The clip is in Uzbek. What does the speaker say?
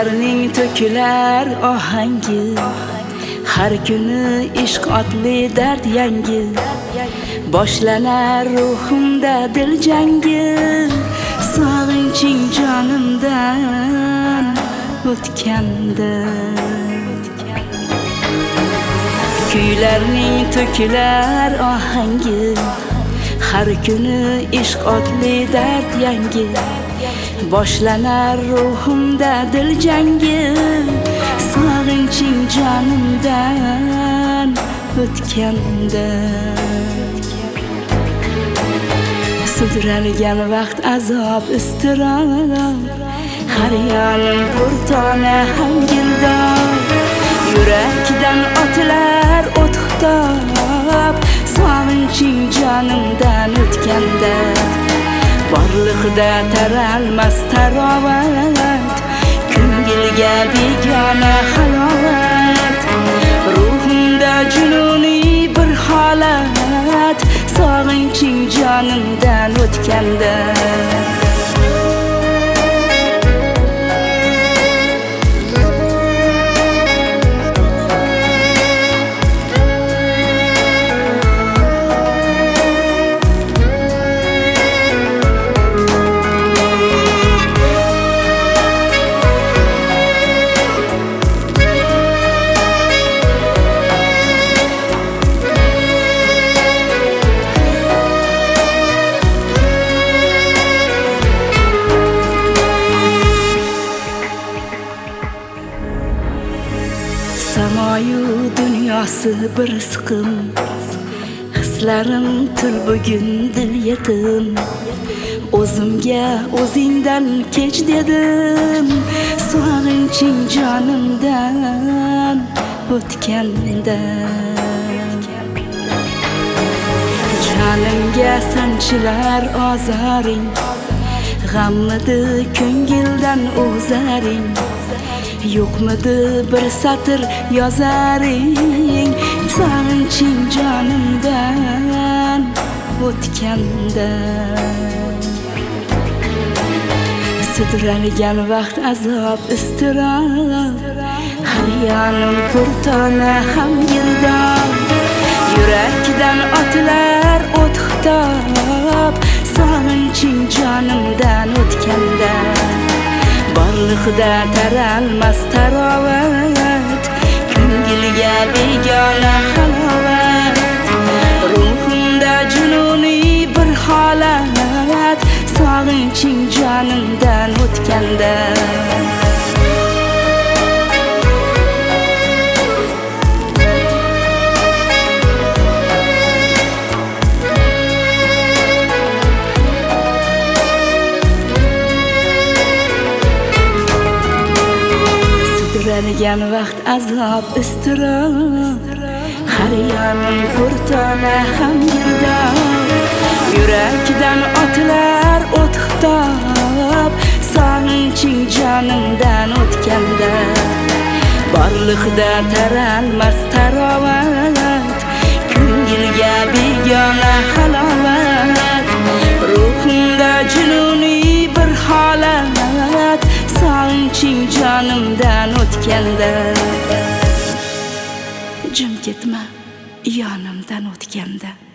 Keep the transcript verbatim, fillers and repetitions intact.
Kuylarning to'kilar ohangi, har kuni ishq otli dard yangi. Boshlanar ruhimda dil jangi, sog'inching jonimdan o'tganda. Kuylarning to'kilar ohangi, har kuni ishq otli dard yangi. Boshlanar ruhimda dil jangi, sog'inching jonimdan o'tganda. Sudralgan vaqt azob iztirob, har yonim purtona ham girdor. Yurakdan otilar o't xitob, sog'inching jonimdan o'tganda. Borliqda taralmas tarovat, ko'ngilga begona halovat. Ruhimda jununiy bir holat, sog'inching jonimdan o'tganda. Samoyu dunyosi bir siqim, hislarim til bugun dil yetim. O'zimga o'zingdan kech dedim, sog'inching jonimdan o'tganda. Jonimga sanchilar ozoring, g'ammidi ko'ngildan o'zaring. Yo'qmidi bir satr yozaring, sog'inching jonimdan o'tganda. Sudralgan vaqt azob iztirob, har yonim purtona ham girdor. Yurakdan otilar o't xitob, sog'inching jonimdan o'tganda. Borliqda taralmas tarovat, ko'ngilga begona halovat. Ruhimda jununiy bir holat, sog'inching jonimdan o'tganda. Sudralgan vaqt azob iztirob, har yonim purtona ham girdor. Yurakdan otilar o't xitob, sog'inching jonimdan o'tganda. Borliqda taralmas tarovat, ko'ngilga begona halovat. Ruhimda jununiy bir holat, sog'inching jonimdan o'tganda. Jim ketma yonimdan o'tganda.